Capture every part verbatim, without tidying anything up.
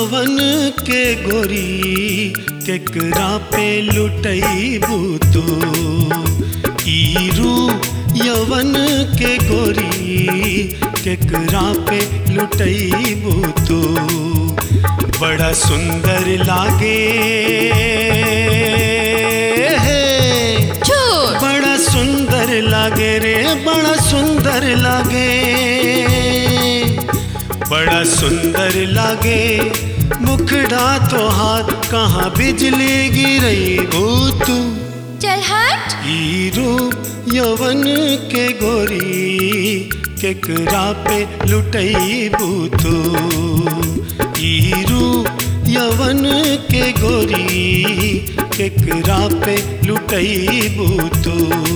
यवन के गोरी केकरा पे लुटैबू तू। ई रूप यवन के गोरी केकरा पे लुटैबू तू। बड़ा सुंदर लागे बड़ा सुंदर लागे रे बड़ा सुंदर लागे बड़ा सुंदर लागे मुखड़ा तो हाथ कहाँ बिजली गिरई तू। चल हट। ई रूप यवन के गोरी केकरा पे लुटैबू तू। ई रूप यवन के गोरी केकरा पे लुटैबू तू।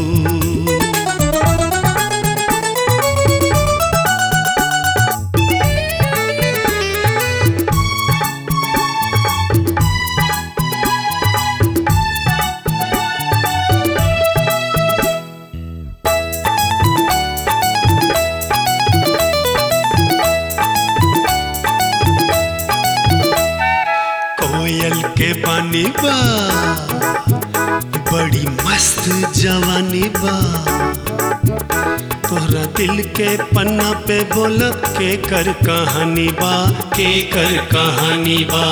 कोयल के बानी बा बड़ी मस्त जवानी बा। तोहरा दिल के पन्ना पे बोल के कर कहानी बा के कर कहानी बा।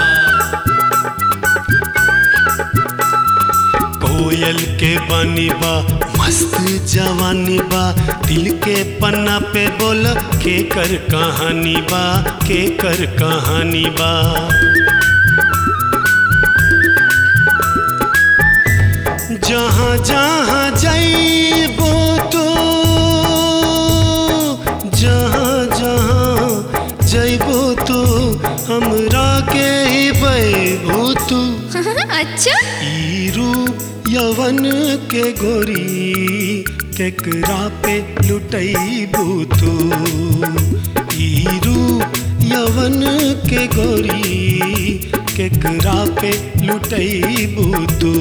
कोयल के बानी बा मस्त जवानी बा। दिल के पन्ना पे बोल के कर कहानी बा के कर कहानी बा। जहाँ जहाँ जाइबो तो जहाँ जहाँ जाइबो तो हमरा के ही बैबो तू। अच्छा। ई रूप यवन के गोरी केकरा पे लुटैबू तू। ई रूप यवन के गोरी केकरा पे लुटैबू तू।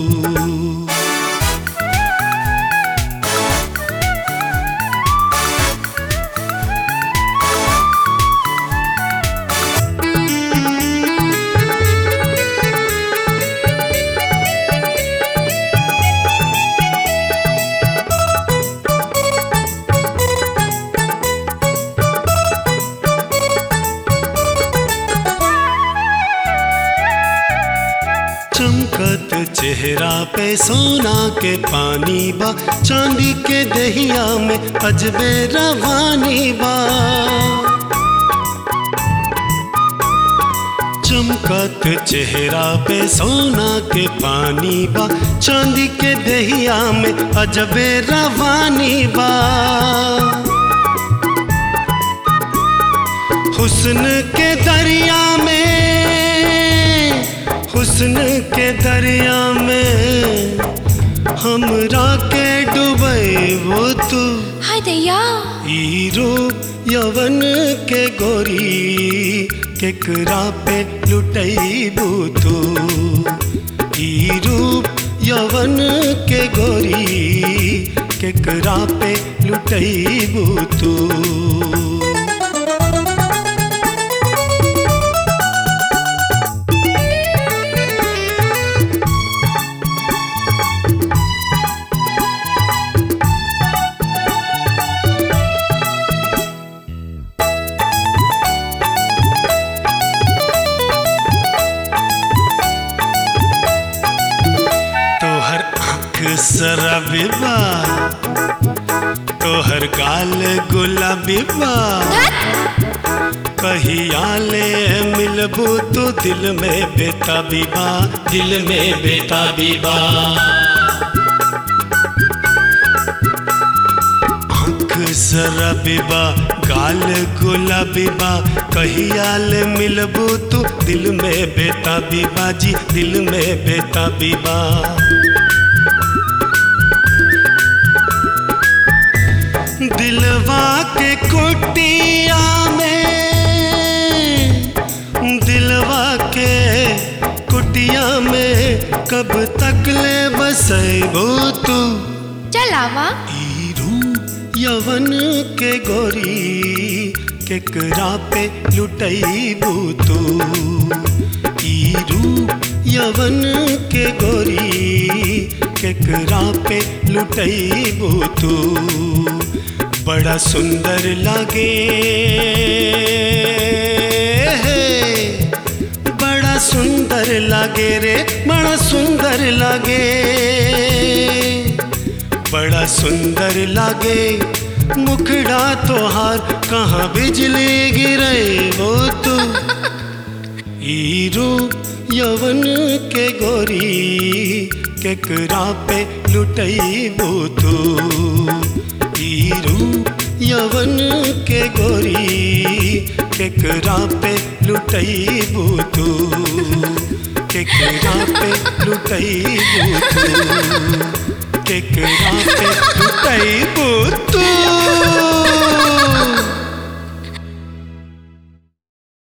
चमकत चेहरा पे सोना के पानी बा। चांदी के दहिया में अजबे रवानी बा। चमकत चेहरा पे सोना के पानी बा। चांदी के दहिया में अजबे रवानी बा। हुस्न के दरिया में हुस्न के दरिया में हमरा के डुबैबो तू। हाय दैया। ई रूप यवन के गोरी केकरा पे लुटैबू तू। ई रूप यवन के गोरी केकरा पे लुटैबू तू। शराबी बा तोहर गाल गुलाबी बा। कहिया ले मिलबू तो दिल में बेताबी बा दिल में बेताबी बा। आँख शराबी बा गाल गुलाबी बा। कहिया ले मिलबू तो दिल में बेताबी बा जी दिल में बेताबी बा। दिलवा के कुटिया में दिलवा के कुटिया में कब तक ले बसैबो तू। चलावा। ई रूप यवन के गोरी केकरा पे लुटैबू तू ई रूप यवन के गोरी केकरा पे लुटैबू तू बड़ा सुंदर लागे बड़ा सुंदर लागे रे बड़ा सुंदर लागे बड़ा सुंदर लागे मुखड़ा तोहार कहाँ बिजली गिरे वो तू ई रूप यवन के गोरी केकरा पे लुटैबू तू ई रूप यवन के गोरी केकरा पे लुटैबू तू केकरा पे लुटैबू तू केकरा पे लुटैबू